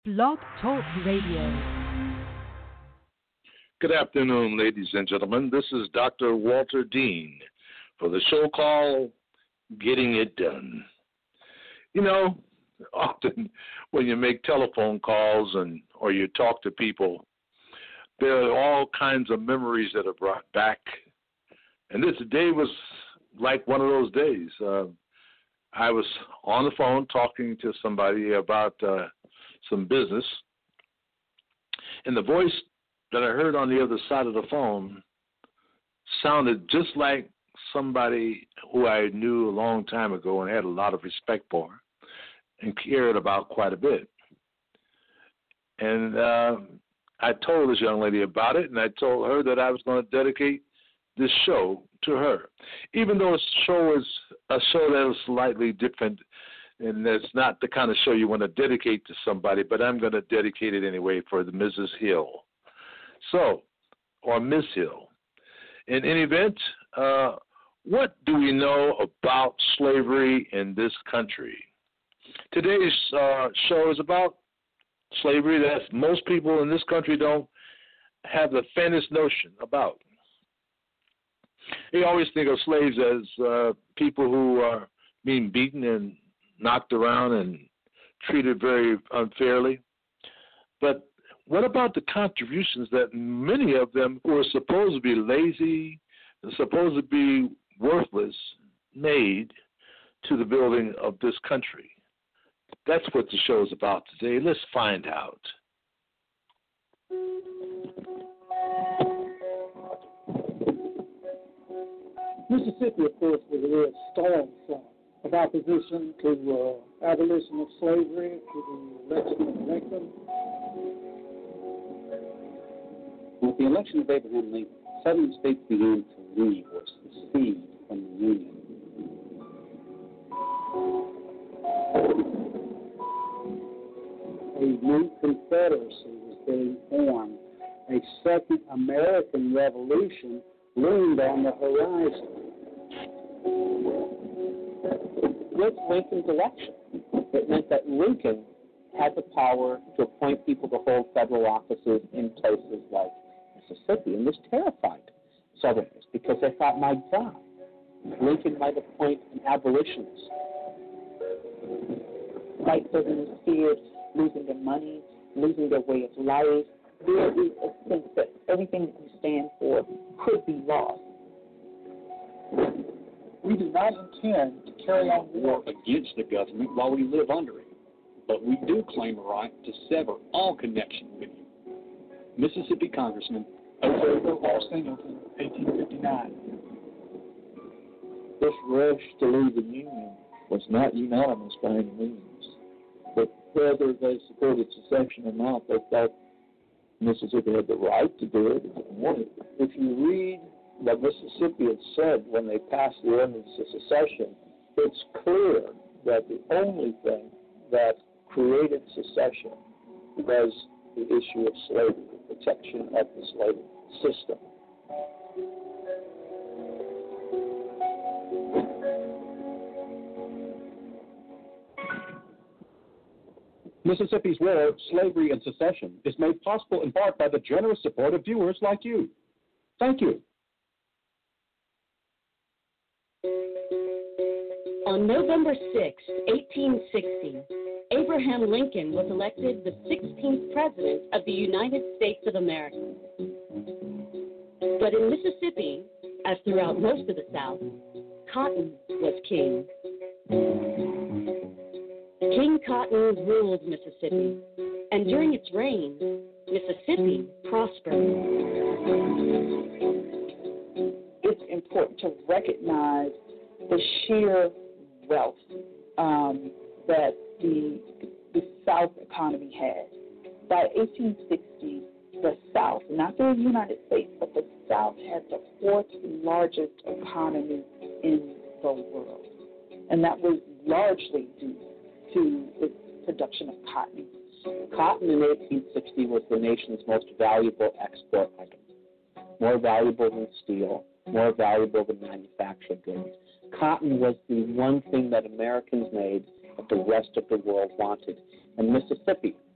Blog Talk Radio. Good afternoon, ladies and gentlemen. This is Dr. Walter Dean for the show called Getting It Done. You know, often when you make telephone calls or you talk to people, there are all kinds of memories that are brought back. And this day was like one of those days. I was on the phone talking to somebody about some business, and the voice that I heard on the other side of the phone sounded just like somebody who I knew a long time ago and had a lot of respect for and cared about quite a bit. And I told this young lady about it, and I told her that I was going to dedicate this show to her. Even though this show is a show that is slightly different, and it's not the kind of show you want to dedicate to somebody, but I'm going to dedicate it anyway for the Mrs. Hill. So, or Miss Hill. In any event, what do we know about slavery in this country? Today's show is about slavery that most people in this country don't have the faintest notion about. They always think of slaves as people who are being beaten and knocked around and treated very unfairly. But what about the contributions that many of them who are supposed to be lazy and supposed to be worthless made to the building of this country? That's what the show is about today. Let's find out. Mississippi, of course, was a real storm front of opposition to abolition of slavery, to the election of Lincoln. With the election of Abraham Lincoln, Southern states began to leave or secede from the Union. A new Confederacy was being formed. A second American Revolution loomed on the horizon. With Lincoln's election, it meant that Lincoln had the power to appoint people to hold federal offices in places like Mississippi, and this terrified Southerners because they thought, my God, Lincoln might appoint an abolitionist. White Southerners feared losing their money, losing their way of life. There is a sense that everything that you stand for could be lost. We do not intend to carry on war against the government while we live under it, but we do claim a right to sever all connection with you. Mississippi Congressman Alfredo R. Singleton, 1859. This rush to leave the Union was not unanimous by any means, but whether they supported secession or not, they thought Mississippi had the right to do it if it wanted. If you read what Mississippians said when they passed the ordinance of secession, it's clear that the only thing that created secession was the issue of slavery, the protection of the slave system. Mississippi's war, Slavery and Secession, is made possible in part by the generous support of viewers like you. Thank you. On November 6, 1860, Abraham Lincoln was elected the 16th President of the United States of America. But in Mississippi, as throughout most of the South, cotton was king. King Cotton ruled Mississippi, and during its reign, Mississippi prospered. It's important to recognize the sheer wealth that the South economy had. By 1860, the South, not the United States, but the South had the fourth largest economy in the world. And that was largely due to its production of cotton. Cotton in 1860 was the nation's most valuable export item, more valuable than steel, more valuable than manufactured goods. Cotton was the one thing that Americans made that the rest of the world wanted. And Mississippi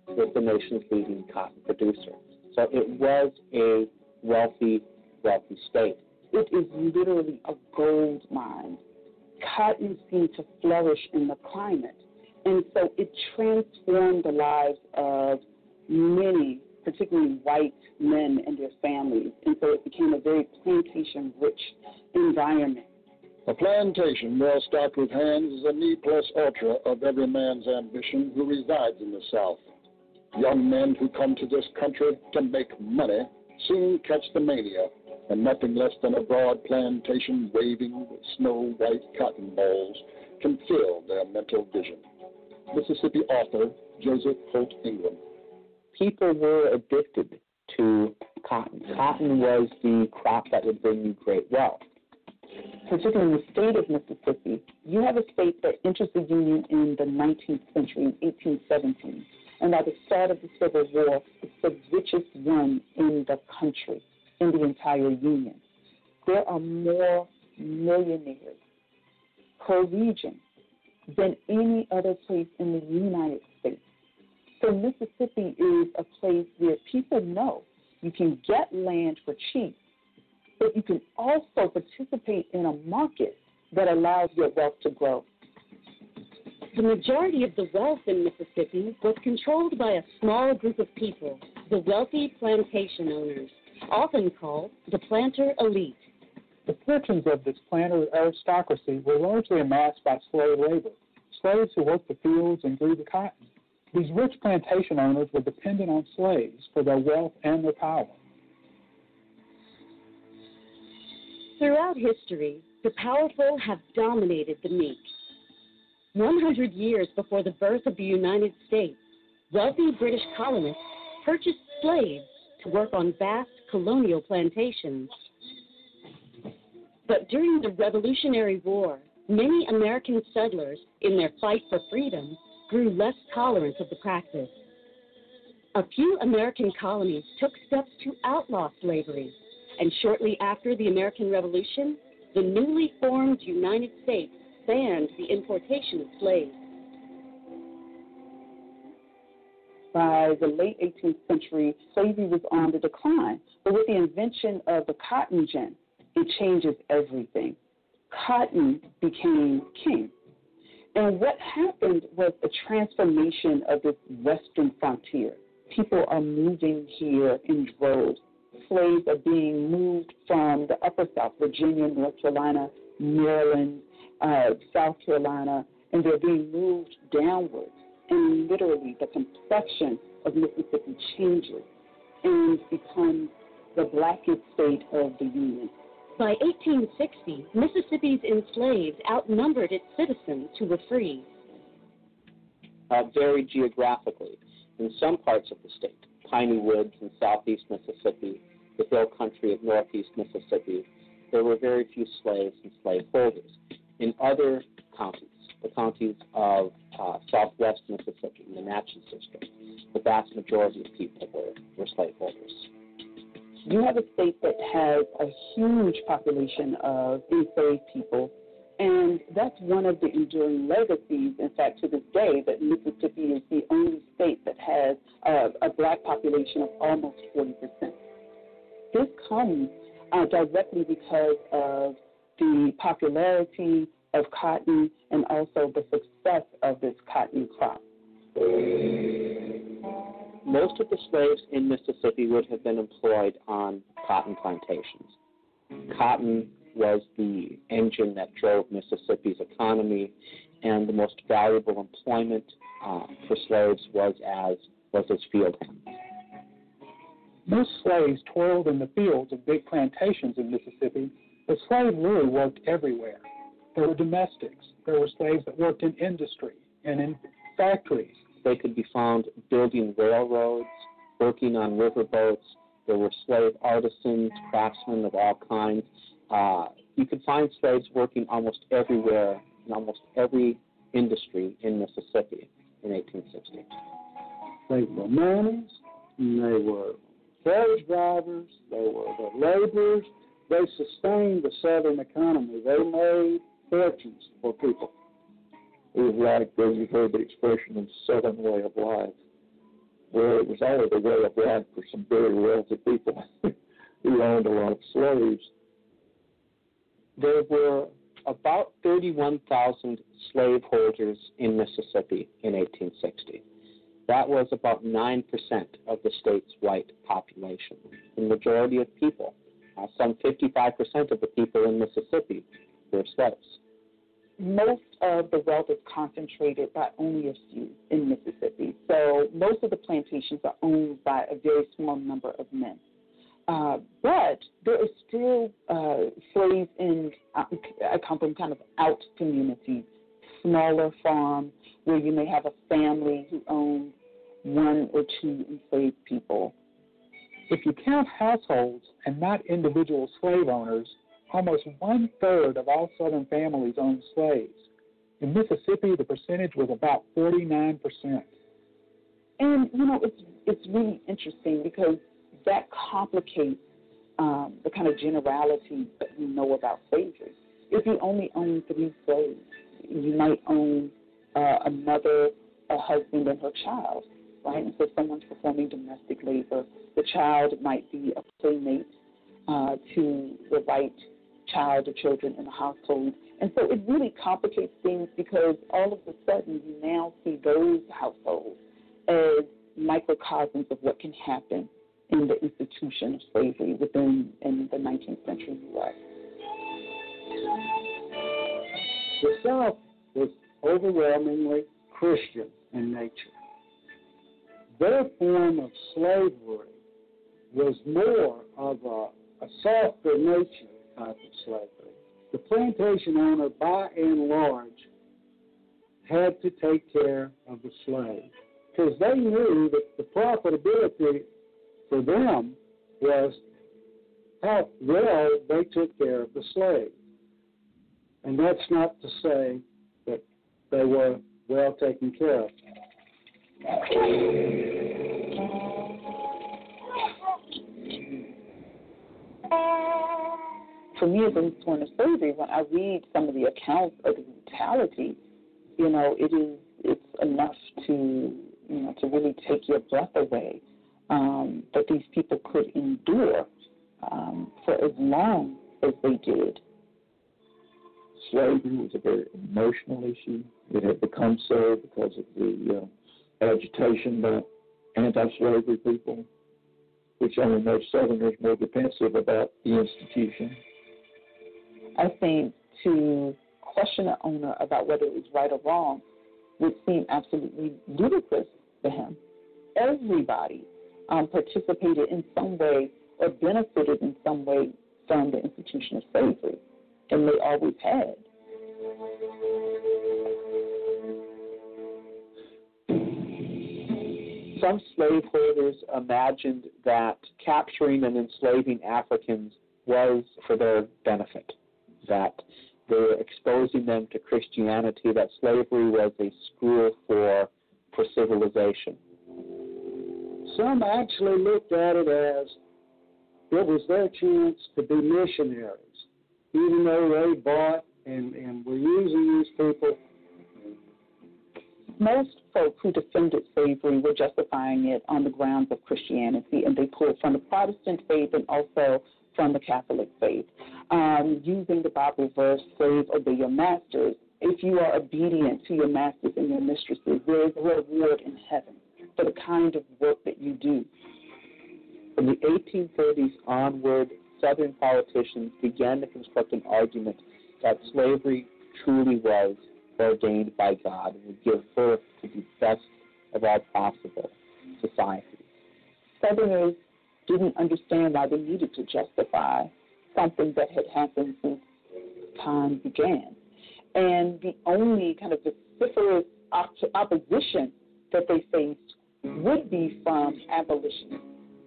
was the nation's leading cotton producer. So it was a wealthy, wealthy state. It is literally a gold mine. Cotton seemed to flourish in the climate, and so it transformed the lives of many, particularly white men and their families, and so it became a very plantation-rich environment. A plantation well stocked with hands is a ne plus ultra of every man's ambition who resides in the South. Young men who come to this country to make money soon catch the mania, and nothing less than a broad plantation waving with snow-white cotton balls can fill their mental vision. Mississippi author Joseph Holt Ingram. People were addicted to cotton. Cotton was the crop that would bring you great wealth. Particularly in the state of Mississippi, you have a state that enters the Union in the 19th century, in 1817. And by the start of the Civil War, it's the richest one in the country, in the entire Union. There are more millionaires per region than any other place in the United States. So Mississippi is a place where people know you can get land for cheap, but you can also participate in a market that allows your wealth to grow. The majority of the wealth in Mississippi was controlled by a small group of people, the wealthy plantation owners, often called the planter elite. The fortunes of this planter aristocracy were largely amassed by slave labor, slaves who worked the fields and grew the cotton. These rich plantation owners were dependent on slaves for their wealth and their power. Throughout history, the powerful have dominated the meek. 100 years before the birth of the United States, wealthy British colonists purchased slaves to work on vast colonial plantations. But during the Revolutionary War, many American settlers, in their fight for freedom, grew less tolerant of the practice. A few American colonies took steps to outlaw slavery, and shortly after the American Revolution, the newly formed United States banned the importation of slaves. By the late 18th century, slavery was on the decline. But with the invention of the cotton gin, it changes everything. Cotton became king. And what happened was a transformation of this western frontier. People are moving here in droves. Slaves are being moved from the upper South, Virginia, North Carolina, Maryland, South Carolina, and they're being moved downwards. And literally the complexion of Mississippi changes and becomes the blackest state of the Union. By 1860, Mississippi's enslaved outnumbered its citizens who were free. Very geographically, in some parts of the state, piney woods in southeast Mississippi, the hill country of northeast Mississippi, there were very few slaves and slaveholders. In other counties, the counties of southwest Mississippi, the Natchez District, the vast majority of people were slaveholders. You have a state that has a huge population of enslaved people, and that's one of the enduring legacies, in fact, to this day, that Mississippi is the only state that has a black population of almost 40%. This comes directly because of the popularity of cotton and also the success of this cotton crop. Most of the slaves in Mississippi would have been employed on cotton plantations. Cotton was the engine that drove Mississippi's economy, and the most valuable employment for slaves was as field hands. Most slaves toiled in the fields of big plantations in Mississippi, but slaves really worked everywhere. There were domestics. There were slaves that worked in industry and in factories. They could be found building railroads, working on riverboats. There were slave artisans, craftsmen of all kinds. You could find slaves working almost everywhere in almost every industry in Mississippi in 1860. They were miners, they were carriage drivers, they were the laborers. They sustained the Southern economy. They made fortunes for people. It was like, you've heard the expression of Southern way of life. Well, it was always a way of life for some very wealthy people who owned a lot of slaves. There were about 31,000 slaveholders in Mississippi in 1860. That was about 9% of the state's white population. The majority of people, some 55% of the people in Mississippi, were slaves. Most of the wealth is concentrated by only a few in Mississippi. So most of the plantations are owned by a very small number of men. But there are still slaves in, I come from kind of out communities, smaller farms where you may have a family who owns 1 or 2 enslaved people. If you count households and not individual slave owners, almost 1/3 of all Southern families owned slaves. In Mississippi, the percentage was about 49%. And, it's really interesting because that complicates the kind of generalities that we know about slavery. If you only own 3 slaves, you might own a mother, a husband, and her child, right? And so someone's performing domestic labor. The child might be a playmate to the white child or children in the household. And so it really complicates things because all of a sudden you now see those households as microcosms of what can happen in the institution of slavery in the 19th century U.S. The South was overwhelmingly Christian in nature. Their form of slavery was more of a softer nature type of slavery. The plantation owner, by and large, had to take care of the slave because they knew that the profitability for them was how well they took care of the slave. And that's not to say that they were well taken care of. For me, as a born of slavery, when I read some of the accounts of the brutality, it's enough to really take your breath away. That these people could endure for as long as they did. Slavery was a very emotional issue. It had become so because of the agitation by anti-slavery people, which only made Southerners more defensive about the institution. I think to question an owner about whether it was right or wrong would seem absolutely ludicrous to him. Everybody participated in some way or benefited in some way from the institution of slavery, and they always had. Some slaveholders imagined that capturing and enslaving Africans was for their benefit, that they were exposing them to Christianity, that slavery was a school for civilization. Some actually looked at it as it was their chance to be missionaries, even though they bought and were using these people. Most folk who defended slavery were justifying it on the grounds of Christianity, and they pulled from the Protestant faith and also from the Catholic faith, using the Bible verse, "Slaves, obey your masters." If you are obedient to your masters and your mistresses, there is a reward in heaven for the kind of work that you do. From the 1830s onward, Southern politicians began to construct an argument that slavery truly was ordained by God and would give birth to the best of all possible societies. Southerners didn't understand why they needed to justify something that had happened since time began. And the only kind of vociferous opposition that they faced would be from abolitionists.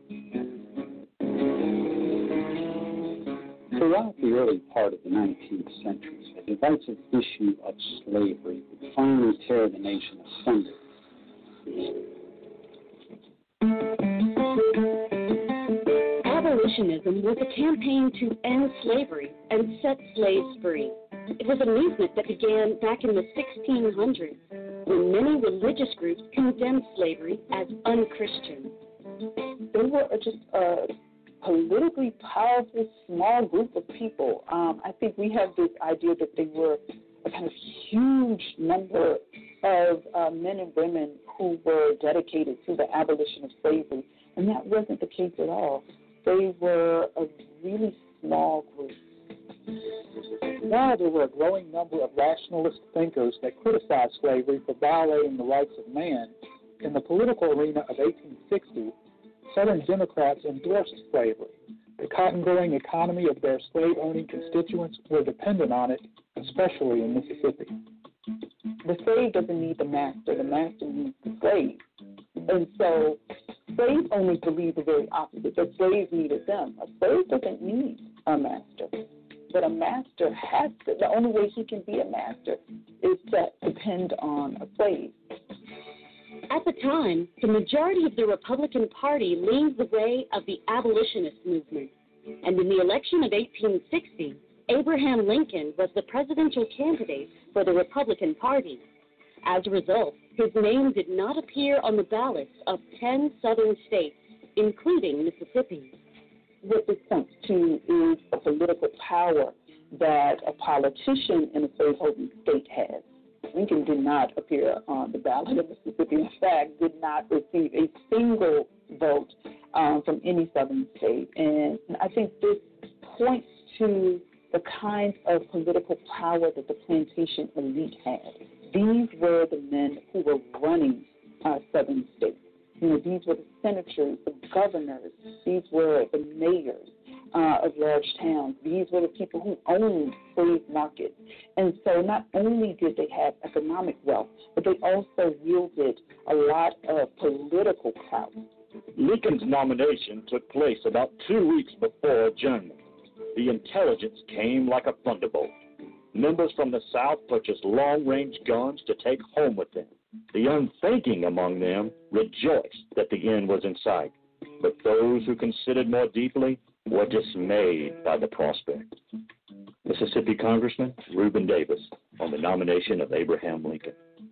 Throughout the early part of the 19th century, the divisive issue of slavery would finally tear the nation asunder. Abolitionism was a campaign to end slavery and set slaves free. It was a movement that began back in the 1600s when many religious groups condemned slavery as unchristian. They were just a politically powerful small group of people. I think we have this idea that they were a kind of huge number of men and women who were dedicated to the abolition of slavery, and that wasn't the case at all. They were a really small group. While there were a growing number of rationalist thinkers that criticized slavery for violating the rights of man, in the political arena of 1860, Southern Democrats endorsed slavery. The cotton-growing economy of their slave-owning constituents were dependent on it, especially in Mississippi. The slave doesn't need the master needs the slave. And so slave owners believe the very opposite, that slaves needed them. A slave doesn't need a master. But a master has to, the only way he can be a master is to depend on a slave. At the time, the majority of the Republican Party leaned the way of the abolitionist movement. And in the election of 1860, Abraham Lincoln was the presidential candidate for the Republican Party. As a result, his name did not appear on the ballots of 10 southern states, including Mississippi. What this points to is the political power that a politician in a slaveholding state has. Lincoln did not appear on the ballot of Mississippi. In fact, did not receive a single vote from any southern state. And I think this points to the kind of political power that the plantation elite had. These were the men who were running southern states. You know, these were the senators, the governors. These were the mayors of large towns. These were the people who owned slave markets. And so not only did they have economic wealth, but they also wielded a lot of political clout. Lincoln's nomination took place about 2 weeks before adjournment. The intelligence came like a thunderbolt. Members from the South purchased long-range guns to take home with them. The unthinking among them rejoiced that the end was in sight, but those who considered more deeply were dismayed by the prospect. Mississippi Congressman Reuben Davis on the nomination of Abraham Lincoln.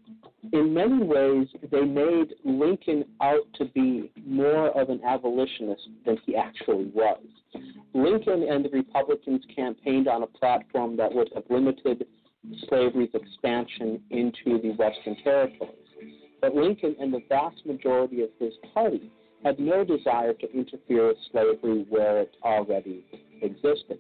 In many ways, they made Lincoln out to be more of an abolitionist than he actually was. Lincoln and the Republicans campaigned on a platform that would have limited slavery's expansion into the Western territories. But Lincoln and the vast majority of his party had no desire to interfere with slavery where it already existed.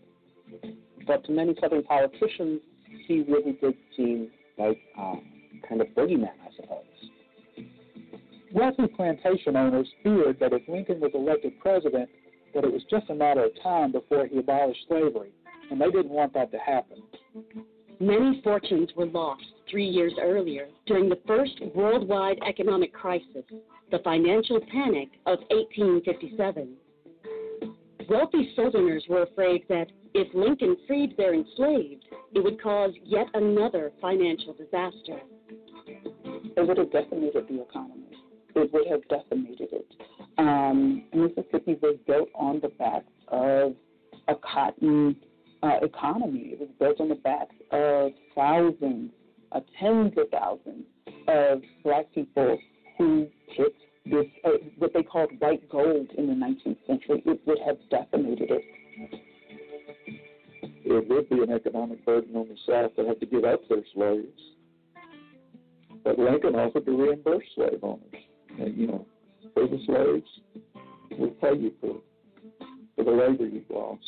But to many Southern politicians, he really did seem like kind of boogeyman, I suppose. Wealthy plantation owners feared that if Lincoln was elected president, that it was just a matter of time before he abolished slavery, and they didn't want that to happen. Many fortunes were lost 3 years earlier during the first worldwide economic crisis, the financial panic of 1857. Wealthy Southerners were afraid that if Lincoln freed their enslaved, it would cause yet another financial disaster. It would have decimated the economy. It would have decimated it. Mississippi was built on the backs of a cotton economy. It was built on the backs of thousands, tens of thousands of black people who picked this, what they called white gold in the 19th century. It would have decimated it. It would be an economic burden on the South to have to give up their slaves. But Lincoln offered to reimburse slave owners. And, you know, for the slaves, we'll pay you for the labor you've lost.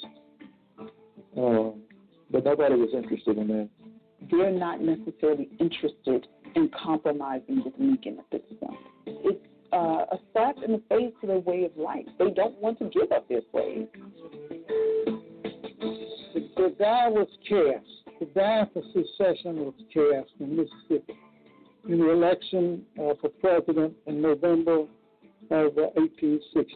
But nobody was interested in that. They're not necessarily interested in compromising with Lincoln at this point. It's a slap in the face to their way of life. They don't want to give up their slaves. The die was cast. The die for secession was cast in Mississippi in the election for president in November of 1860.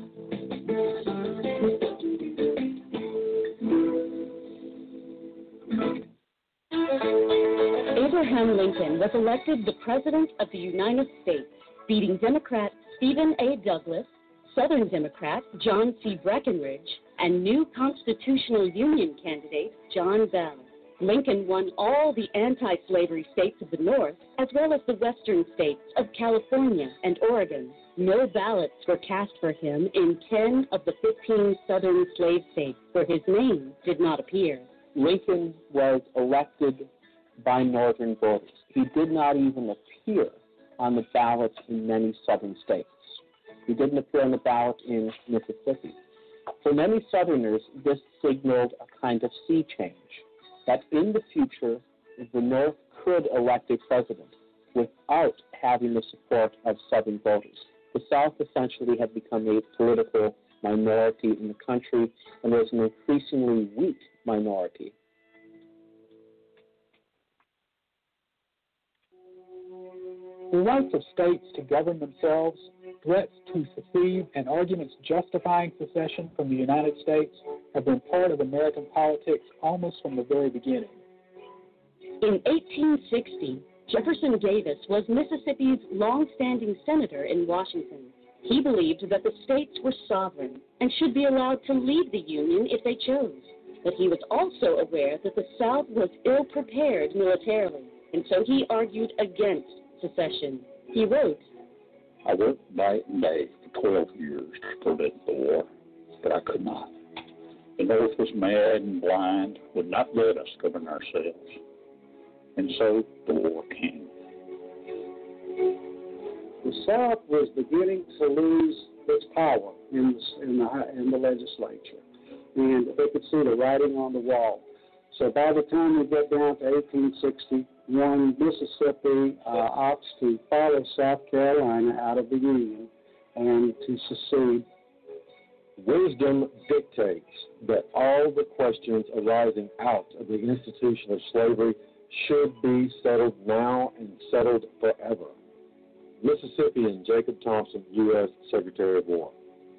Abraham Lincoln was elected the President of the United States, beating Democrat Stephen A. Douglas, Southern Democrat John C. Breckinridge, and new Constitutional Union candidate John Bell. Lincoln won all the anti-slavery states of the North, as well as the western states of California and Oregon. No ballots were cast for him in 10 of the 15 southern slave states, where his name did not appear. Lincoln was elected by northern voters. He did not even appear on the ballots in many southern states. He didn't appear on the ballot in Mississippi. For many Southerners, this signaled a kind of sea change, that in the future, the North could elect a president without having the support of Southern voters. The South essentially had become a political minority in the country and was an increasingly weak minority. The rights of states to govern themselves, threats to secede, and arguments justifying secession from the United States have been part of American politics almost from the very beginning. In 1860, Jefferson Davis was Mississippi's long-standing senator in Washington. He believed that the states were sovereign and should be allowed to leave the Union if they chose. But he was also aware that the South was ill-prepared militarily, and so he argued against secession. He wrote, "I worked night and day for 12 years to prevent the war, but I could not. The North was mad and blind, would not let us govern ourselves. And so the war came." The South was beginning to lose its power in the legislature, and they could see the writing on the wall. So by the time we get down to 1861, Mississippi opts to follow South Carolina out of the Union and to secede. Wisdom dictates that all the questions arising out of the institution of slavery should be settled now and settled forever. Mississippian Jacob Thompson, U.S. Secretary of War.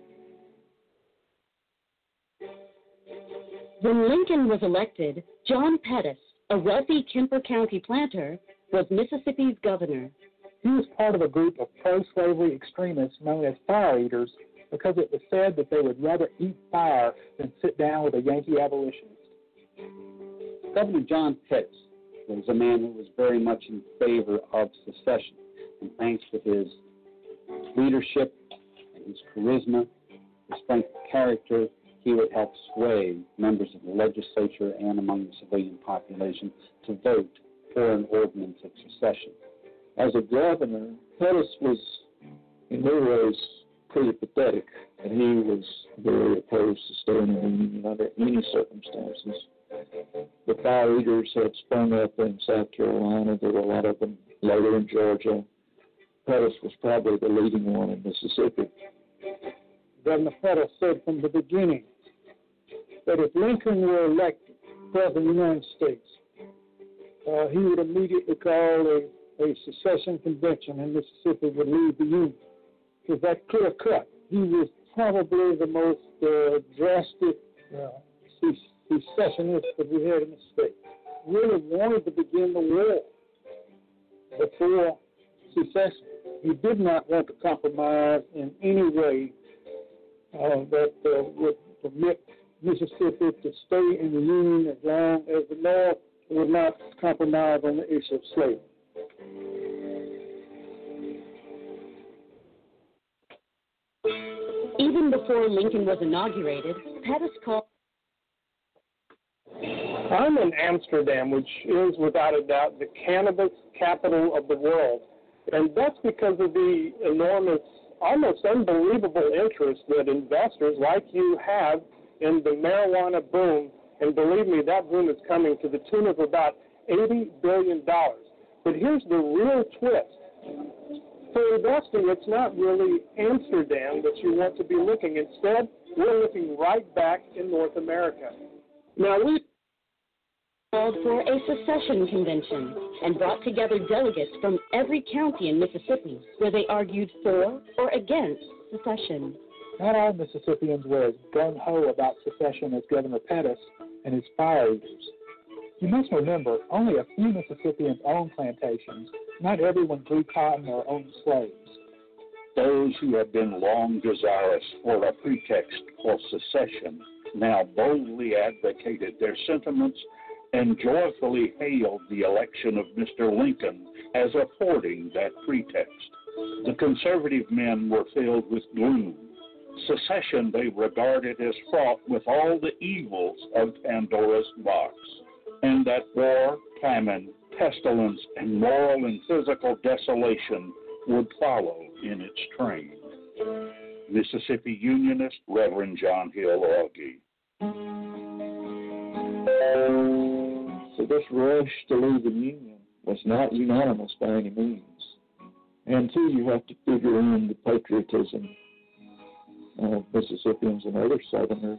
When Lincoln was elected, John Pettus, a wealthy Kemper County planter, was Mississippi's governor. He was part of a group of pro-slavery extremists known as fire eaters because it was said that they would rather eat fire than sit down with a Yankee abolitionist. Governor John Pettus was a man who was very much in favor of secession, and thanks to his leadership and his charisma, his strength of character, he would help sway members of the legislature and among the civilian population to vote for an ordinance of secession. As a governor, Pettus was in many ways pretty pathetic, and he was very opposed to staying in the Union under any circumstances. The fire eaters had sprung up in South Carolina. There were a lot of them later in Georgia. Pettus was probably the leading one in Mississippi. Governor Pettus said from the beginning that if Lincoln were elected President of the United States, he would immediately call a secession convention and Mississippi would leave the Union. Because that clear cut. He was probably the most drastic secessionist that we had in the state. Really wanted to begin the war before secession. He did not want to compromise in any way that would permit Mississippi to stay in the Union as long as the North would not compromise on the issue of slavery. Even before Lincoln was inaugurated, Pettus called. I'm in Amsterdam, which is without a doubt the cannabis capital of the world. And that's because of the enormous, almost unbelievable interest that investors like you have in the marijuana boom. And believe me, that boom is coming to the tune of about $80 billion. But here's the real twist. For investing, it's not really Amsterdam that you want to be looking. Instead, we're looking right back in North America. Now, we called for a secession convention and brought together delegates from every county in Mississippi where they argued for or against secession. Not all Mississippians were as gung-ho about secession as Governor Pettus and his fire eaters. You must remember, only a few Mississippians owned plantations. Not everyone grew cotton or owned slaves. Those who have been long desirous for a pretext for secession now boldly advocated their sentiments and joyfully hailed the election of Mr. Lincoln as affording that pretext. The conservative men were filled with gloom. Secession they regarded as fraught with all the evils of Pandora's box, and that war, famine, pestilence, and moral and physical desolation would follow in its train. Mississippi Unionist Reverend John Hill Augie. So this rush to leave the Union was not unanimous by any means. And two, you have to figure in the patriotism of Mississippians and other Southerners.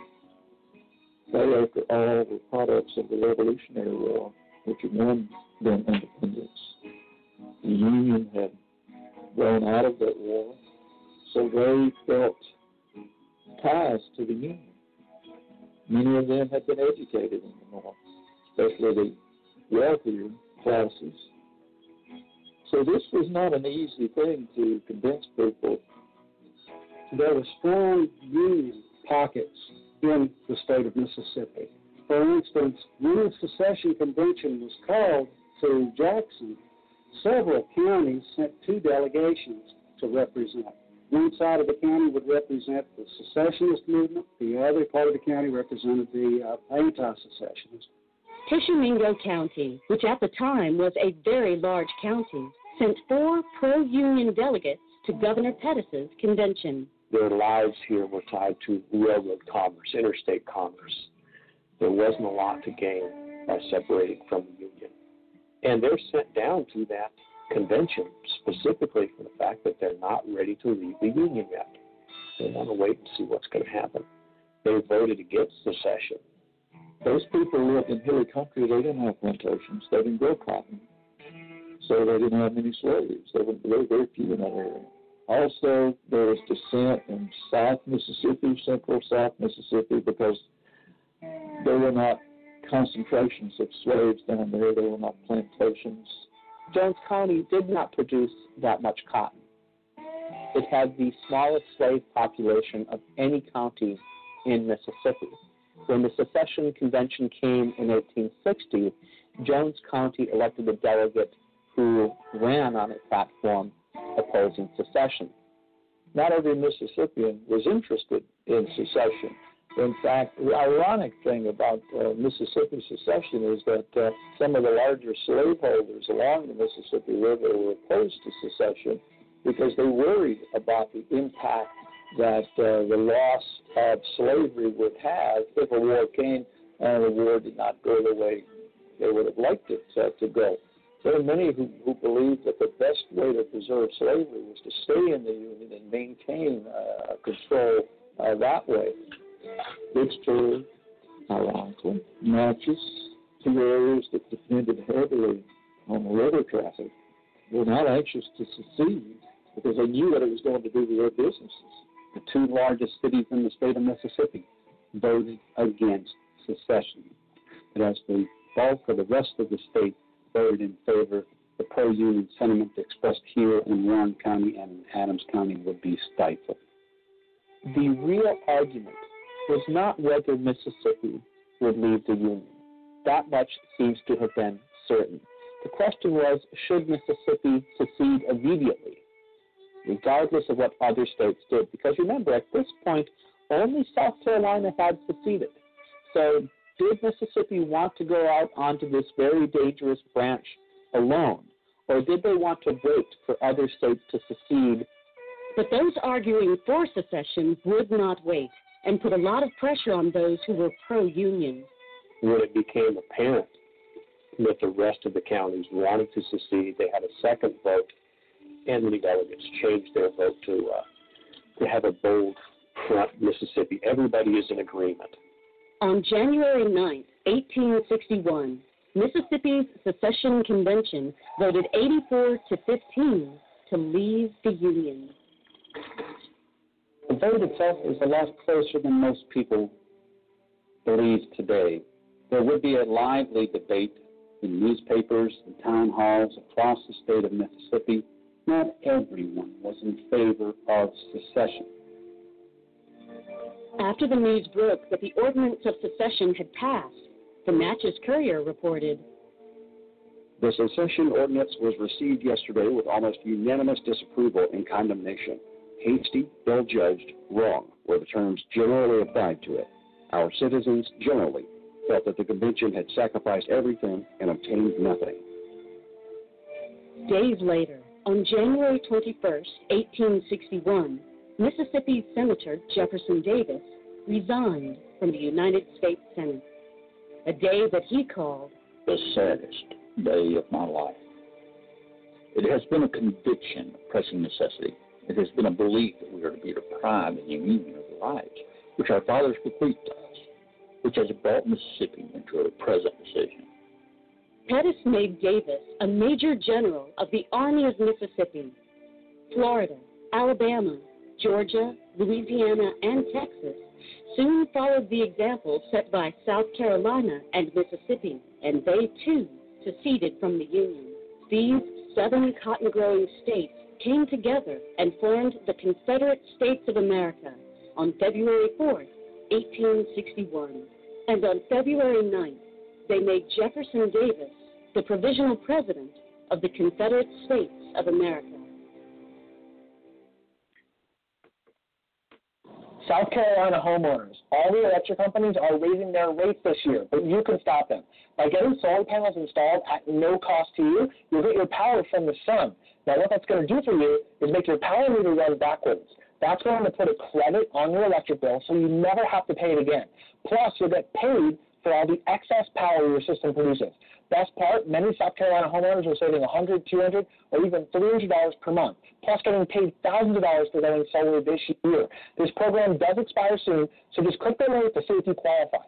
They, after all, were products of the Revolutionary War, which had won them independence. The Union had grown out of that war, so they felt ties to the Union. Many of them had been educated in the North, especially the wealthier classes. So this was not an easy thing to convince people. There were strong Union pockets in the state of Mississippi. For instance, when the secession convention was called to Jackson, several counties sent 2 delegations to represent. One side of the county would represent the secessionist movement, the other part of the county represented the anti-secessionist. Tishomingo County, which at the time was a very large county, sent 4 pro-Union delegates to Governor Pettus's convention. Their lives here were tied to railroad commerce, interstate commerce. There wasn't a lot to gain by separating from the Union. And they're sent down to that convention specifically for the fact that they're not ready to leave the Union yet. They want to wait and see what's going to happen. They voted against secession. Those people lived in hilly country. They didn't have plantations. They didn't grow cotton. So they didn't have many slaves. There were very few in that area. Also, there was dissent in South Mississippi, Central South Mississippi, because there were not concentrations of slaves down there. There were not plantations. Jones County did not produce that much cotton. It had the smallest slave population of any county in Mississippi. When the secession convention came in 1860, Jones County elected a delegate who ran on a platform opposing secession. Not every Mississippian was interested in secession. In fact, the ironic thing about Mississippi secession is that some of the larger slaveholders along the Mississippi River were opposed to secession because they worried about the impact that the loss of slavery would have if a war came and the war did not go the way they would have liked it to go. There are many who believe that the best way to preserve slavery was to stay in the Union and maintain control that way. Vicksburg, ironically, matches 2 areas that depended heavily on the river traffic, were not anxious to secede because they knew what it was going to do to their businesses. The 2 largest cities in the state of Mississippi voted against secession. But as the bulk of the rest of the state voted in favor, the pro-Union sentiment expressed here in Warren County and in Adams County would be stifled. The real argument was not whether Mississippi would leave the Union. That much seems to have been certain. The question was, should Mississippi secede immediately, regardless of what other states did? Because remember, at this point, only South Carolina had seceded. So did Mississippi want to go out onto this very dangerous branch alone, or did they want to wait for other states to secede? But those arguing for secession would not wait and put a lot of pressure on those who were pro-Union. When it became apparent that the rest of the counties wanted to secede, they had a second vote, and many delegates changed their vote to have a bold front Mississippi. Everybody is in agreement. On January 9, 1861, Mississippi's secession convention voted 84 to 15 to leave the Union. The vote itself is a lot closer than most people believe today. There would be a lively debate in newspapers and town halls across the state of Mississippi. Not everyone was in favor of secession. After the news broke that the ordinance of secession had passed, The Natchez Courier reported, The secession ordinance was received yesterday with almost unanimous disapproval and condemnation. Hasty, ill-judged, wrong were the terms generally applied to it. Our citizens generally felt that the convention had sacrificed everything and obtained nothing. Days later, on January 21st, 1861, Mississippi Senator Jefferson Davis resigned from the United States Senate, a day that he called the saddest day of my life. It has been a conviction of pressing necessity. It has been a belief that we are to be deprived in the union of the rights which our fathers bequeathed to us, which has brought Mississippi into a present decision. Pettus made Davis a major general of the Army of Mississippi. Florida, Alabama, Georgia, Louisiana, and Texas soon followed the example set by South Carolina and Mississippi, and they too seceded from the Union. These 7 cotton-growing states came together and formed the Confederate States of America on February 4th, 1861. And on February 9th, they made Jefferson Davis the provisional president of the Confederate States of America. South Carolina homeowners, all the electric companies are raising their rates this year, but you can stop them. By getting solar panels installed at no cost to you, you'll get your power from the sun. Now, what that's going to do for you is make your power meter run backwards. That's going to put a credit on your electric bill so you never have to pay it again. Plus, you'll get paid for all the excess power your system produces. Best part, many South Carolina homeowners are saving $100, $200, or even $300 per month, plus getting paid thousands of dollars for getting solar this year. This program does expire soon, so just click the link to see if you qualify.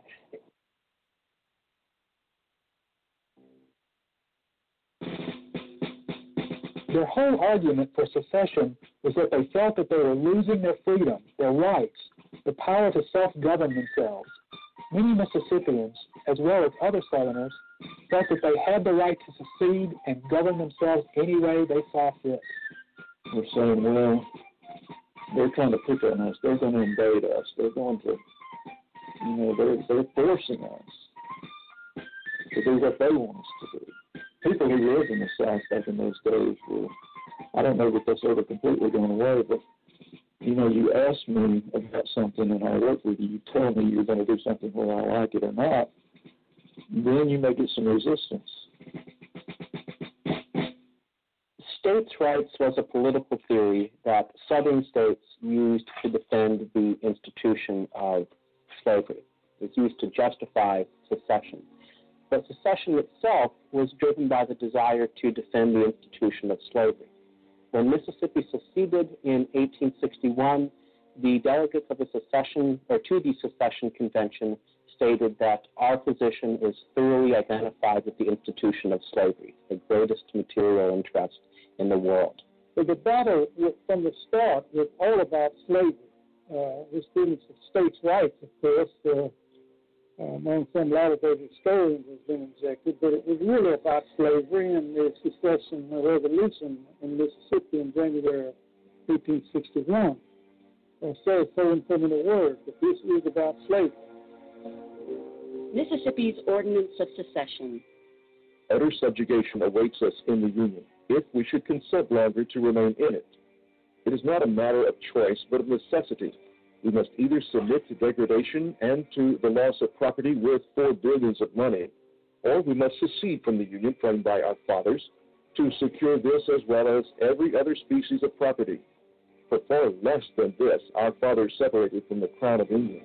Their whole argument for secession was that they felt that they were losing their freedom, their rights, the power to self-govern themselves. Many Mississippians, as well as other Southerners, felt that they had the right to secede and govern themselves any way they saw fit. We're saying, well, they're trying to pick on us. They're going to invade us. They're going to, they're forcing us to do what they want us to do. People who lived in the South back in those days were, I don't know that that's ever completely gone away, but, you ask me about something and I work with you, you tell me you're going to do something whether I like it or not, then you may get some resistance. States' rights was a political theory that Southern states used to defend the institution of slavery. It was used to justify secession. But secession itself was driven by the desire to defend the institution of slavery. When Mississippi seceded in 1861, the delegates of the secession convention stated that our position is thoroughly identified with the institution of slavery, the greatest material interest in the world. So the battle from the start was all about slavery. The students of states' rights, of course, among some Latter-day historians has been injected, but it was really about slavery and the secession revolution in Mississippi in January of 1861. So it's so in so many words, but this is about slavery. Mississippi's Ordinance of Secession. Utter subjugation awaits us in the Union, if we should consent longer to remain in it. It is not a matter of choice, but of necessity. We must either submit to degradation and to the loss of property worth $4 billion of money, or we must secede from the Union framed by our fathers to secure this as well as every other species of property. For far less than this, our fathers separated from the crown of England.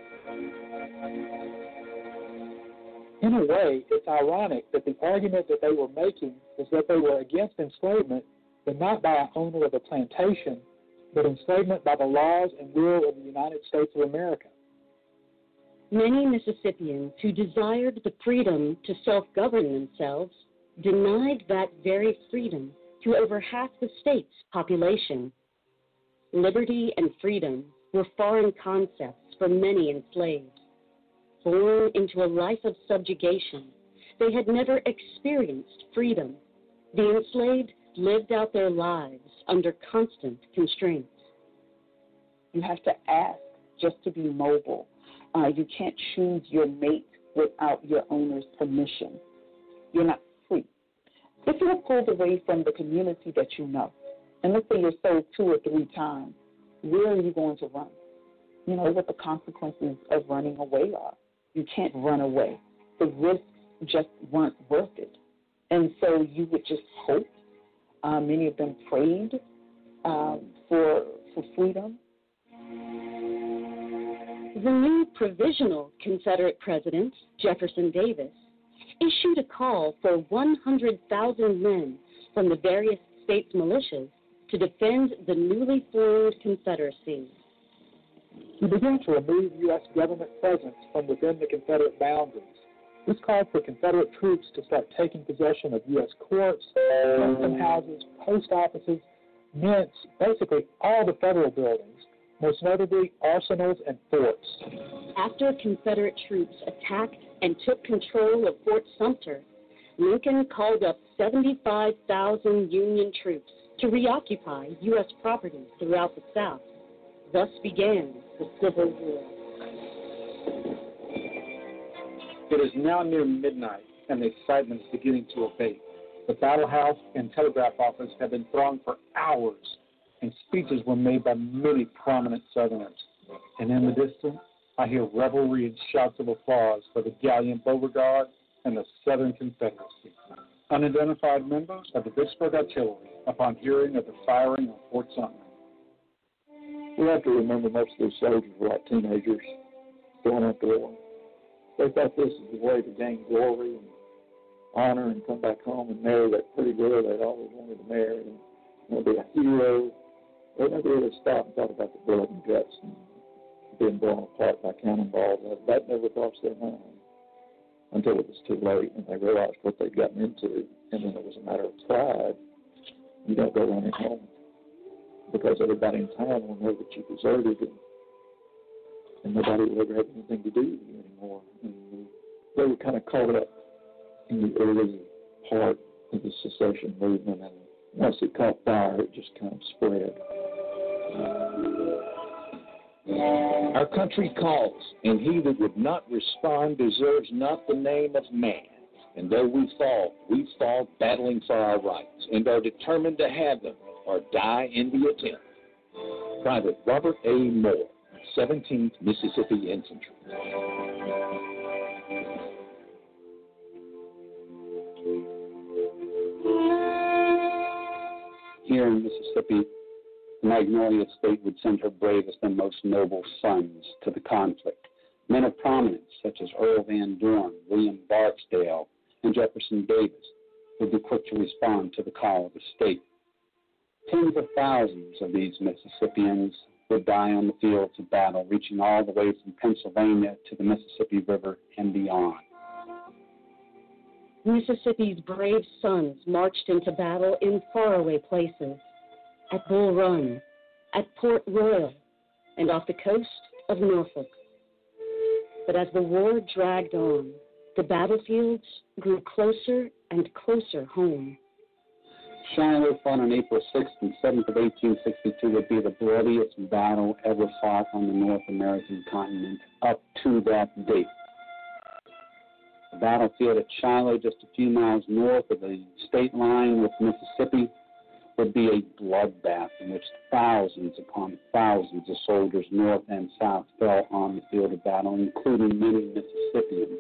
In a way, it's ironic that the argument that they were making was that they were against enslavement, but not by an owner of a plantation, but enslavement by the laws and will of the United States of America. Many Mississippians who desired the freedom to self-govern themselves denied that very freedom to over half the state's population. Liberty and freedom were foreign concepts for many enslaved. Born into a life of subjugation, they had never experienced freedom. The enslaved lived out their lives under constant constraints. You have to ask just to be mobile. You can't choose your mate without your owner's permission. You're not free. If you're pulled away from the community that you know, and let's say you're sold 2 or 3 times, where are you going to run? You know what the consequences of running away are. You can't run away. The risks just weren't worth it. And so you would just hope. Many of them prayed for freedom. The new provisional Confederate president, Jefferson Davis, issued a call for 100,000 men from the various states' militias to defend the newly formed Confederacy. He began to remove U.S. government presence from within the Confederate boundaries. This called for Confederate troops to start taking possession of U.S. courts, custom houses, post offices, mints, basically all the federal buildings, most notably arsenals and forts. After Confederate troops attacked and took control of Fort Sumter, Lincoln called up 75,000 Union troops to reoccupy U.S. properties throughout the South. Thus began the Civil War. It is now near midnight, and the excitement is beginning to abate. The Battle House and Telegraph Office have been thronged for hours, and speeches were made by many prominent Southerners. And in the distance, I hear revelry and shouts of applause for the gallant Beauregard and the Southern Confederacy. Unidentified members of the Vicksburg Artillery, upon hearing of the firing of Fort Sumter. We have to remember most of those soldiers were like teenagers going up to war. They thought this was the way to gain glory and honor and come back home and marry that pretty girl they'd always wanted to marry and be a hero. They never really stopped and thought about the blood and guts and being blown apart by cannonballs. That never crossed their mind until it was too late and they realized what they'd gotten into. And then it was a matter of pride. You don't go running home because everybody in town will know that you deserted and nobody will ever have anything to do with you anymore. And they were kind of caught up in the early part of the secession movement, and once it caught fire, it just kind of spread. Our country calls, and he that would not respond deserves not the name of man. And though we fall battling for our rights, and are determined to have them or die in the attempt. Private Robert A. Moore, 17th Mississippi Infantry. Here in Mississippi, Magnolia State would send her bravest and most noble sons to the conflict. Men of prominence, such as Earl Van Dorn, William Barksdale, and Jefferson Davis, would be quick to respond to the call of the state. Tens of thousands of these Mississippians would die on the fields of battle, reaching all the way from Pennsylvania to the Mississippi River and beyond. Mississippi's brave sons marched into battle in faraway places, at Bull Run, at Port Royal, and off the coast of Norfolk. But as the war dragged on, the battlefields grew closer and closer home. Shiloh fought on April 6th and 7th of 1862 would be the bloodiest battle ever fought on the North American continent up to that date. The battlefield at Shiloh, just a few miles north of the state line with Mississippi, would be a bloodbath in which thousands upon thousands of soldiers north and south fell on the field of battle, including many Mississippians.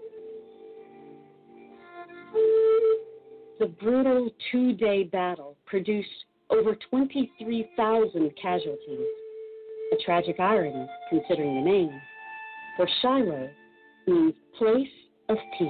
The brutal two-day battle produced over 23,000 casualties, a tragic irony considering the name, for Shiloh means place of peace.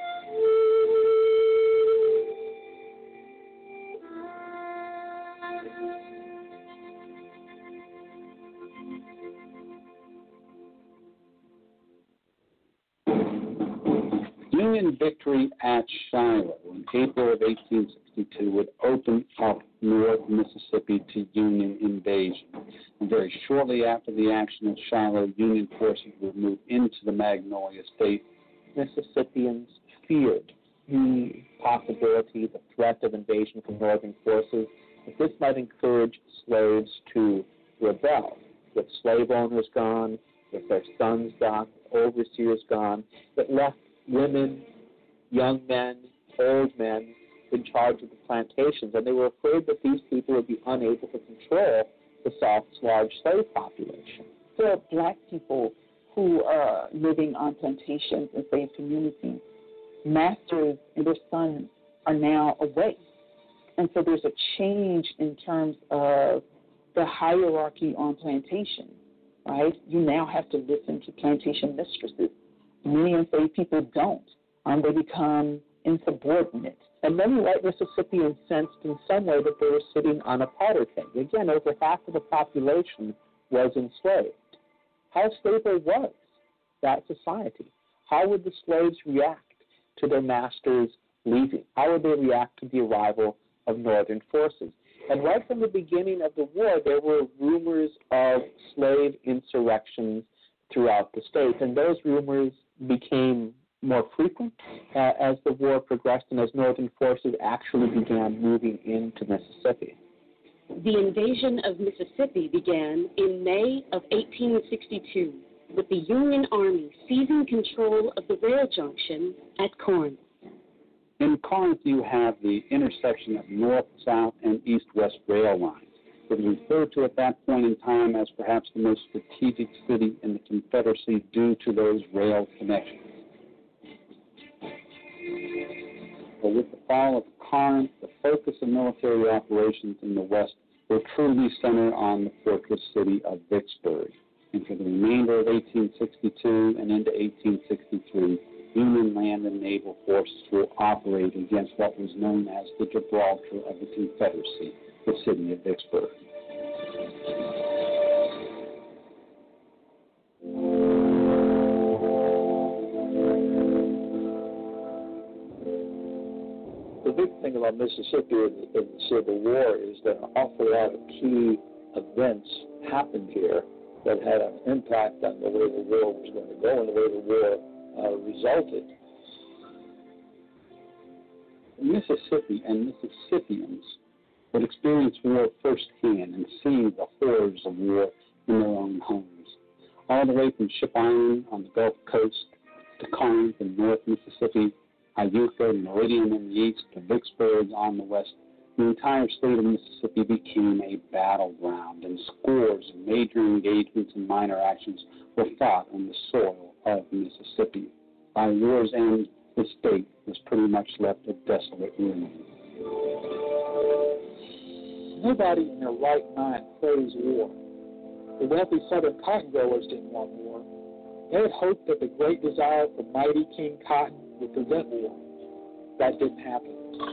Union victory at Shiloh in April of 1862 would open up North Mississippi to Union invasion. And very shortly after the action at Shiloh, Union forces would move into the Magnolia State. Mississippians feared the possibility, the threat of invasion from Northern forces, that this might encourage slaves to rebel. With slave owners gone, with their sons gone, overseers gone. It left women, young men, old men in charge of the plantations, and they were afraid that these people would be unable to control the South's large slave population. There are black people who are living on plantations and slave communities. Masters and their sons are now away. And so there's a change in terms of the hierarchy on plantation, right? You now have to listen to plantation mistresses. Many enslaved people don't. They become insubordinate. And many white Mississippians sensed in some way that they were sitting on a powder keg. Again, over half of the population was enslaved. How stable was that society? How would the slaves react to their masters leaving? How would they react to the arrival of Northern forces? And right from the beginning of the war, there were rumors of slave insurrections throughout the state, and those rumors became more frequent as the war progressed and as Northern forces actually began moving into Mississippi. The invasion of Mississippi began in May of 1862 with the Union Army seizing control of the rail junction at Corinth. In Corinth, you have the intersection of north, south, and east-west rail lines. It was referred to at that point in time as perhaps the most strategic city in the Confederacy due to those rail connections. But with the fall of Corinth, the focus of military operations in the West will truly center on the fortress city of Vicksburg. And for the remainder of 1862 and into 1863, Union land and naval forces will operate against what was known as the Gibraltar of the Confederacy, the city of Vicksburg. The big thing about Mississippi in the Civil War is that an awful lot of key events happened here that had an impact on the way the war was going to go and the way the war resulted. Mississippi and Mississippians would experience war firsthand and see the horrors of war in their own homes. All the way from Ship Island on the Gulf Coast to Corinth in North Mississippi, Iuka and Meridian in the east, to Vicksburg on the west, the entire state of Mississippi became a battleground, and scores of major engagements and minor actions were fought on the soil of Mississippi. By war's end, the state was pretty much left a desolate ruin. Nobody in their right mind praised war. The wealthy Southern cotton growers didn't want war. They had hoped that the great desire for mighty King Cotton would prevent war. That didn't happen.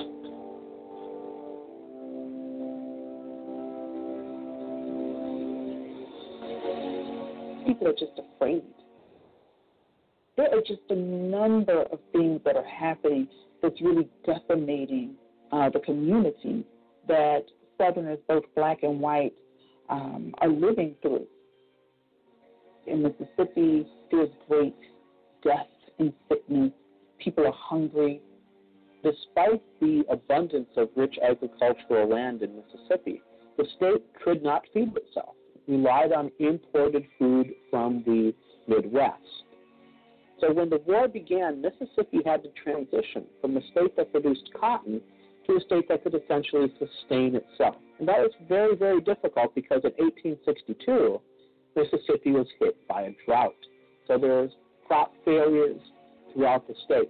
People are just afraid. There are just a number of things that are happening that's really decimating the community that Southerners, both black and white, are living through. In Mississippi, there's great death and sickness. People are hungry. Despite the abundance of rich agricultural land in Mississippi, the state could not feed itself. It relied on imported food from the Midwest. So when the war began, Mississippi had to transition from a state that produced cotton to a state that could essentially sustain itself. And that was very, very difficult because in 1862, Mississippi was hit by a drought. So there was crop failures throughout the state.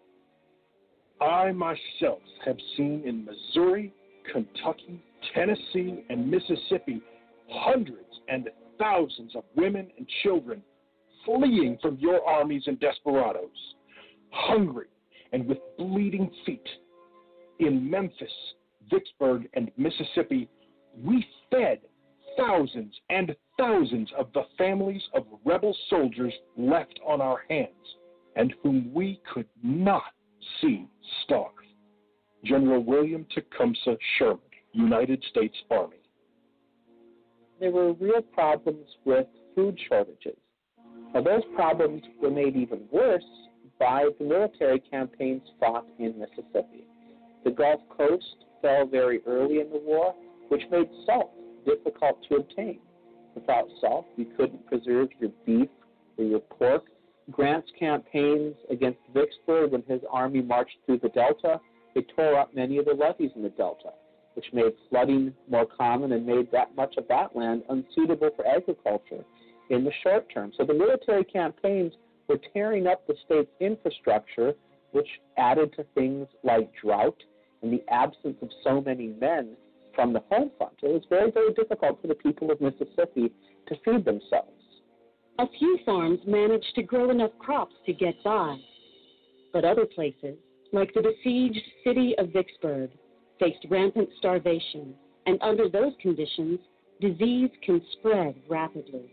I myself have seen in Missouri, Kentucky, Tennessee, and Mississippi hundreds and thousands of women and children fleeing from your armies and desperados, hungry and with bleeding feet. In Memphis, Vicksburg, and Mississippi, we fed thousands and thousands of the families of rebel soldiers left on our hands and whom we could not see starve. General William Tecumseh Sherman, United States Army. There were real problems with food shortages. Now, those problems were made even worse by the military campaigns fought in Mississippi. The Gulf Coast fell very early in the war, which made salt difficult to obtain. Without salt, you couldn't preserve your beef or your pork. Grant's campaigns against Vicksburg when his army marched through the Delta, they tore up many of the levees in the Delta, which made flooding more common and made that much of that land unsuitable for agriculture in the short term. So the military campaigns were tearing up the state's infrastructure, which added to things like drought and the absence of so many men from the home front. It was very, very difficult for the people of Mississippi to feed themselves. A few farms managed to grow enough crops to get by, but other places, like the besieged city of Vicksburg, faced rampant starvation, and under those conditions, disease can spread rapidly.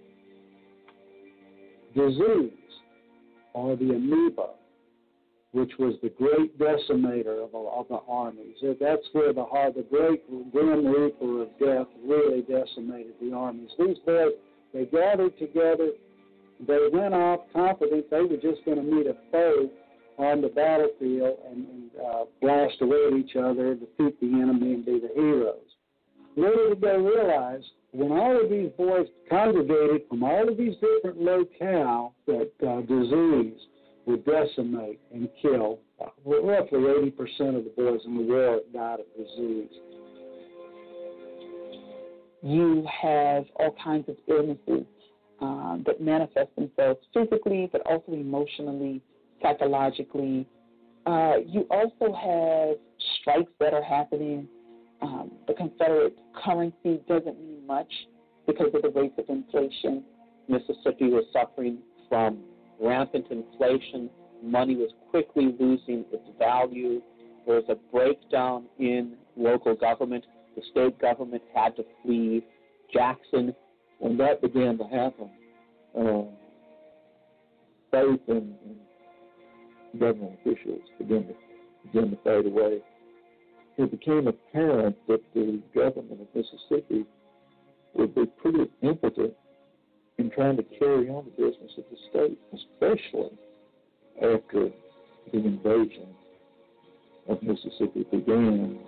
Disease, or the amoeba, which was the great decimator of the armies. That's where the great grim reaper of death really decimated the armies. These boys, they gathered together. They went off confident they were just going to meet a foe on the battlefield and blast away at each other, defeat the enemy, and be the heroes. Little did they realize, when all of these boys congregated from all of these different locales, that disease would decimate and kill. Roughly 80% of the boys in the war died of disease. You have all kinds of illnesses that manifest themselves physically, but also emotionally, psychologically. You also have strikes that are happening. The Confederate currency doesn't mean much because of the rates of inflation. Mississippi was suffering from rampant inflation. Money was quickly losing its value. There was a breakdown in local government. The state government had to flee. Jackson, when that began to happen, faith in government officials began to fade away. It became apparent that the government of Mississippi would be pretty impotent in trying to carry on the business of the state, especially after the invasion of Mississippi began.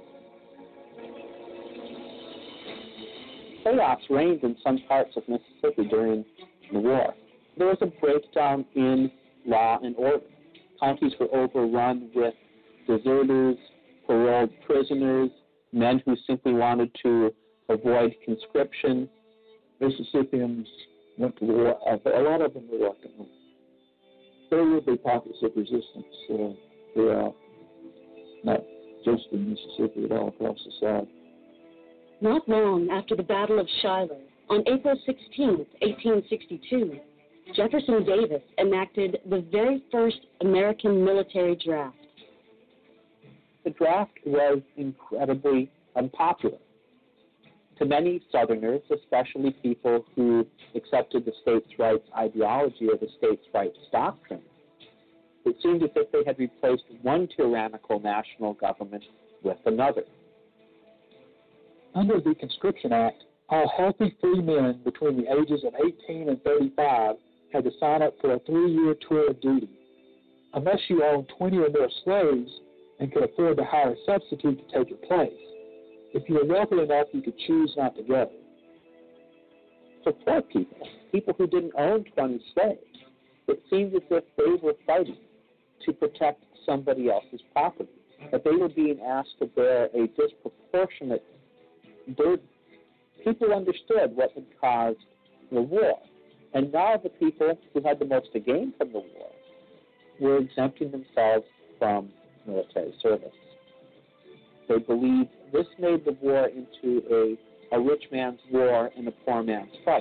Chaos reigned in some parts of Mississippi during the war. There was a breakdown in law and order. Counties were overrun with deserters, paroled prisoners, men who simply wanted to avoid conscription. Mississippians went to war. A lot of them reluctantly. There would be pockets of resistance throughout, not just in Mississippi, but all across the South. Not long after the Battle of Shiloh, on April 16, 1862, Jefferson Davis enacted the very first American military draft. The draft was incredibly unpopular. To many Southerners, especially people who accepted the states' rights ideology or the states' rights doctrine, it seemed as if they had replaced one tyrannical national government with another. Under the Conscription Act, all healthy free men between the ages of 18 and 35 had to sign up for a 3-year tour of duty. Unless you owned 20 or more slaves and could afford to hire a substitute to take your place. If you were wealthy enough, you could choose not to go. For poor people who didn't own 20 slaves, it seemed as if they were fighting to protect somebody else's property, that they were being asked to bear a disproportionate burden. People understood what had caused the war, and now the people who had the most to gain from the war were exempting themselves from military service. They believed this made the war into a rich man's war and a poor man's fight.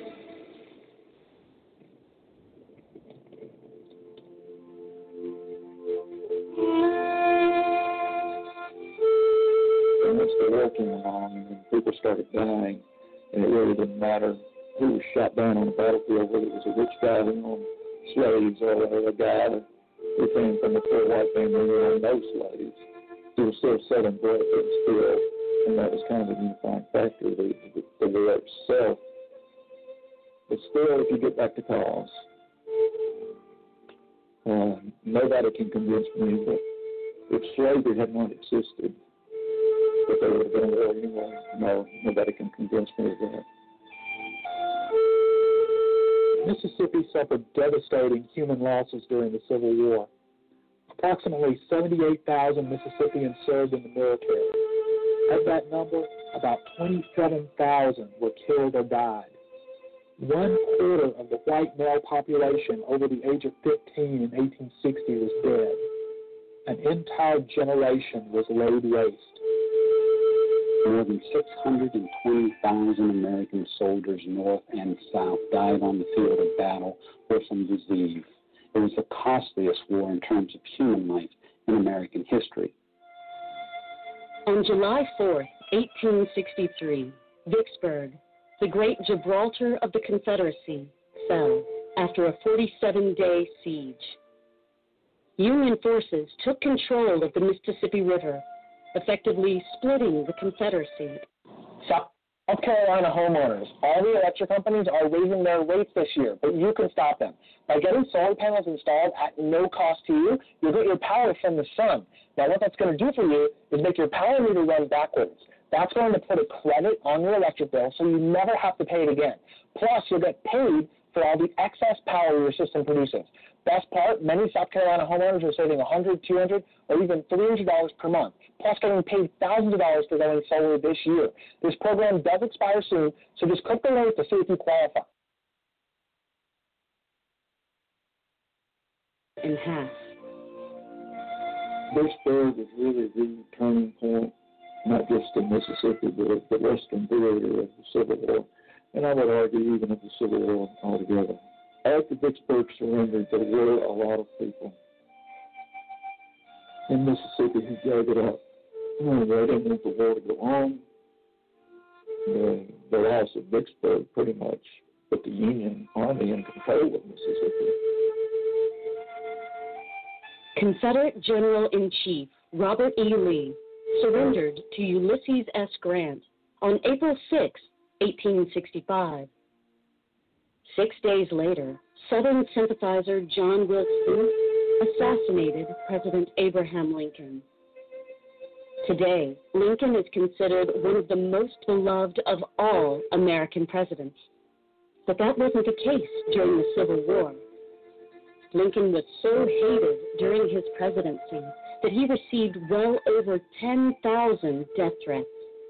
And once the war came along and people started dying, and it really didn't matter who was shot down on the battlefield, whether it was a rich guy who owned slaves or a guy who came from a poor white family who owned no slaves. He was still selling bread and steel, and that was kind of a unifying factor, the war itself. But still, if you get back to cause, nobody can convince me that if slavery had not existed, that there would have been a war anyway. No, nobody can convince me of that. Mississippi suffered devastating human losses during the Civil War. Approximately 78,000 Mississippians served in the military. Of that number, about 27,000 were killed or died. 1/4 of the white male population over the age of 15 in 1860 was dead. An entire generation was laid waste. More than 620,000 American soldiers, North and South, died on the field of battle or from disease. It was the costliest war in terms of human life in American history. On July 4th, 1863, Vicksburg, the great Gibraltar of the Confederacy, fell after a 47-day siege. Union forces took control of the Mississippi River, effectively splitting the Confederacy. South Carolina homeowners, all the electric companies are raising their rates this year, but you can stop them. By getting solar panels installed at no cost to you, you'll get your power from the sun. Now, what that's going to do for you is make your power meter run backwards. That's going to put a credit on your electric bill so you never have to pay it again. Plus, you'll get paid for all the excess power your system produces. Best part, many South Carolina homeowners are saving $100, $200, or even $300 per month, plus getting paid thousands of dollars for going solar this year. This program does expire soon, so just click the link to see if you qualify. In half. Vicksburg is really the turning point, not just in Mississippi, but the western border of the Civil War, and I would argue even of the Civil War altogether. After Vicksburg surrendered, there were a lot of people in Mississippi who gave it up. They didn't want the war to go on. The loss of Vicksburg pretty much put the Union Army in control of Mississippi. Confederate General-in-Chief Robert E. Lee surrendered to Ulysses S. Grant on April 6, 1865. 6 days later, Southern sympathizer John Wilkes Booth assassinated President Abraham Lincoln. Today, Lincoln is considered one of the most beloved of all American presidents. But that wasn't the case during the Civil War. Lincoln was so hated during his presidency that he received well over 10,000 death threats.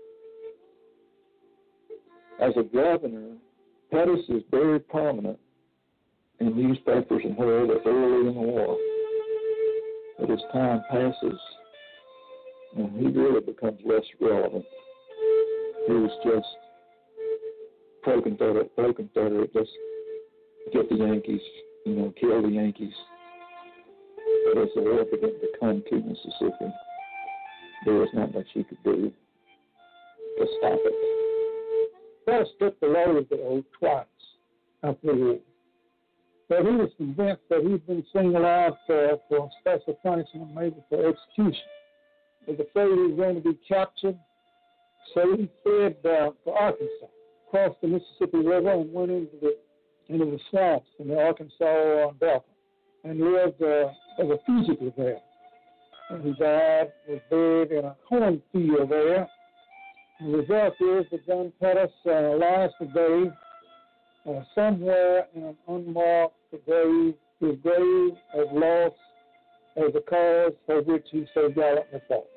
As a governor, Pettus is very prominent in newspapers and wherever early in the war. But as time passes, and he really becomes less relevant. He was just pro-Confederate, just get the Yankees, kill the Yankees. But as the war began to come to Mississippi, there was not much he could do to stop it. Pettus took the lawyer bill twice after the war. But he was convinced that he'd been singled out for special punishment, maybe for execution. He was afraid he was going to be captured, so he fled for Arkansas, crossed the Mississippi River, and went into the swamps in the Arkansas Delta, and lived as a fugitive there. And he was buried in a cornfield there. The result is that John Pettus lies today somewhere in an unmarked grave, his grave as lost as a cause for which he so gallantly fought.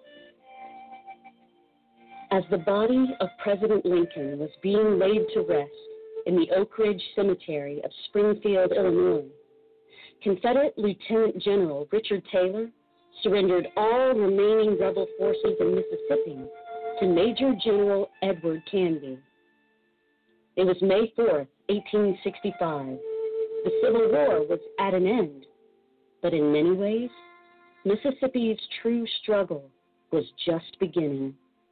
As the body of President Lincoln was being laid to rest in the Oak Ridge Cemetery of Springfield, Illinois, Confederate Lieutenant General Richard Taylor surrendered all remaining rebel forces in Mississippi to Major General Edward Canby. It was May 4th, 1865. The Civil War was at an end, but in many ways, Mississippi's true struggle was just beginning.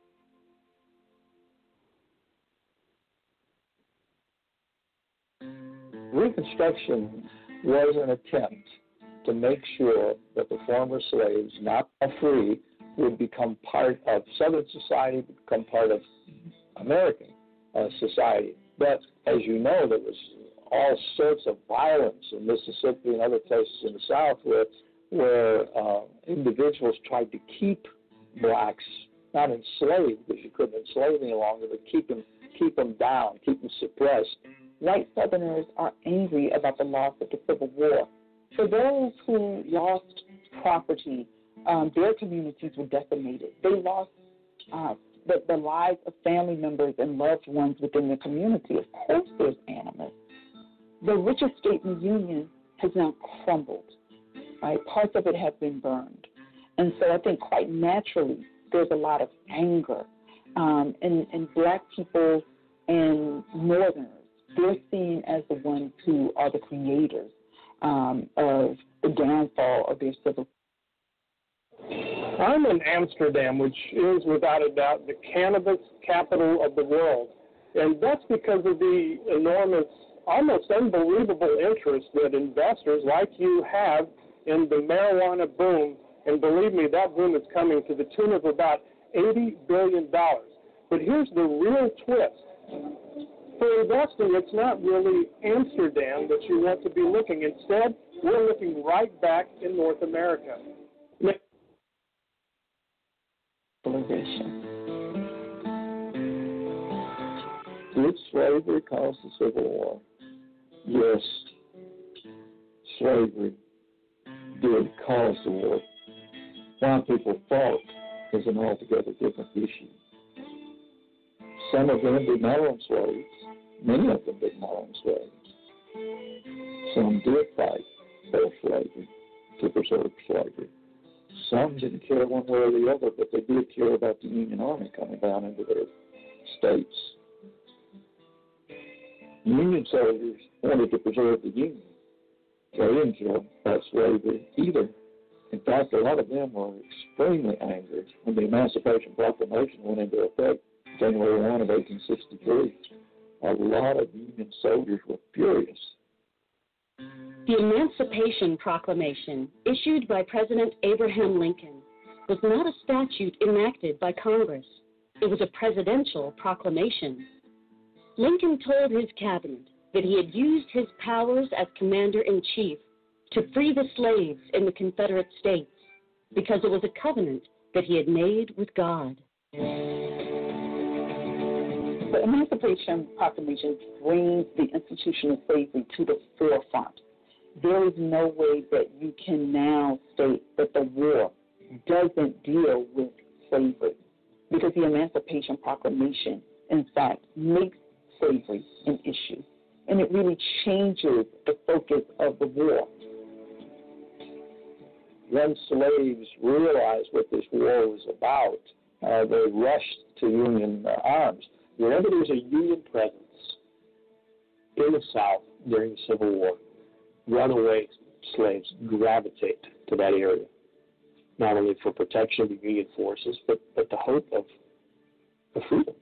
Reconstruction was an attempt to make sure that the former slaves, not free, would become part of Southern society, become part of American society. But as you know, there was all sorts of violence in Mississippi and other places in the South where individuals tried to keep blacks not enslaved, because you couldn't enslave any longer, but keep them down, keep them suppressed. white Southerners are angry about the loss of the Civil War. For those who lost property, their communities were decimated. They lost the lives of family members and loved ones within the community. Of course there's animus. The richest state in the Union has now crumbled. Right? Parts of it have been burned. And so I think quite naturally there's a lot of anger. And black people and Northerners, they're seen as the ones who are the creators of the downfall of their civil. I'm in Amsterdam, which is without a doubt the cannabis capital of the world. And that's because of the enormous, almost unbelievable interest that investors like you have in the marijuana boom. And believe me, that boom is coming to the tune of about $80 billion. But here's the real twist. For investing, it's not really Amsterdam that you want to be looking. Instead, we're looking right back in North America. Did slavery cause the Civil War? Yes, slavery did cause the war. Why people fought is an altogether different issue. Some of them did not own slaves. Many of them did not own slaves. Some did fight for slavery, to preserve slavery. Some didn't care one way or the other, but they did care about the Union Army coming down into their states. Union soldiers wanted to preserve the Union. They didn't care about slavery either. In fact, a lot of them were extremely angry when the Emancipation Proclamation went into effect January 1 of 1863. A lot of Union soldiers were furious. The Emancipation Proclamation, issued by President Abraham Lincoln, was not a statute enacted by Congress. It was a presidential proclamation. Lincoln told his cabinet that he had used his powers as commander-in-chief to free the slaves in the Confederate States because it was a covenant that he had made with God. The Emancipation Proclamation brings the institution of slavery to the forefront. There is no way that you can now state that the war doesn't deal with slavery, because the Emancipation Proclamation, in fact, makes slavery an issue, and it really changes the focus of the war. When slaves realized what this war was about, they rushed to Union arms. Whenever there's a Union presence in the South during the Civil War, runaway slaves gravitate to that area, not only for protection of the Union forces, but the hope of freedom.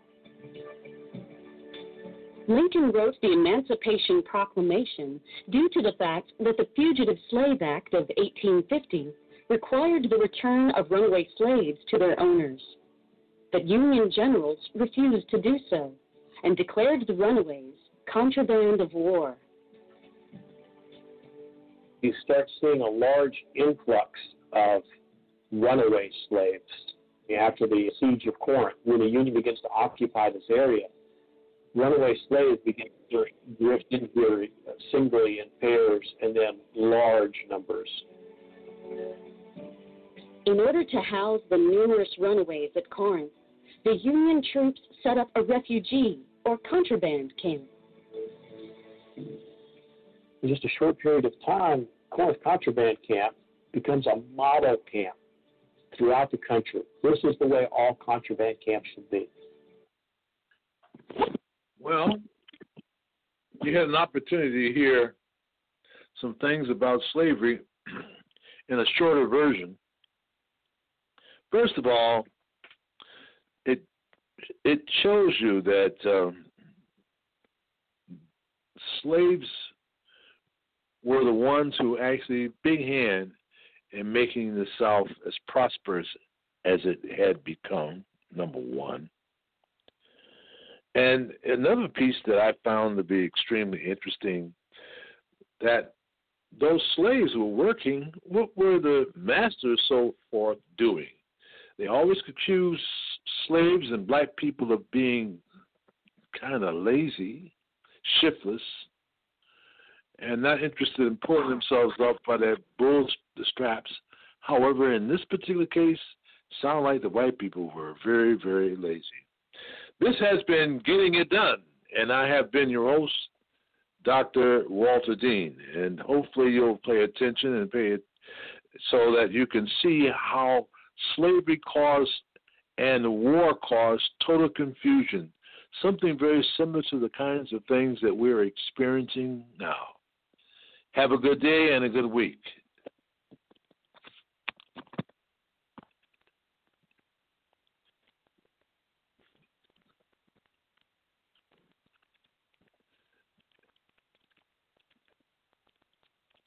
Lincoln wrote the Emancipation Proclamation due to the fact that the Fugitive Slave Act of 1850 required the return of runaway slaves to their owners. But Union generals refused to do so and declared the runaways contraband of war. You start seeing a large influx of runaway slaves after the siege of Corinth. When the Union begins to occupy this area, runaway slaves begin to drift in here singly in pairs and then large numbers. In order to house the numerous runaways at Corinth, the Union troops set up a refugee or contraband camp. In just a short period of time, Corinth Contraband Camp becomes a model camp throughout the country. This is the way all contraband camps should be. Well, you had an opportunity to hear some things about slavery in a shorter version. First of all, it shows you that slaves were the ones who actually big hand in making the South as prosperous as it had become, number one. And another piece that I found to be extremely interesting, that those slaves who were working, what were the masters so forth doing? They always accused slaves and black people of being kind of lazy, shiftless, and not interested in pulling themselves up by their bull straps. However, in this particular case, sound like the white people were very, very lazy. This has been Getting It Done, and I have been your host, Dr. Walter Dean, and hopefully you'll pay attention and pay it so that you can see how slavery caused and war caused total confusion, something very similar to the kinds of things that we're experiencing now. Have a good day and a good week.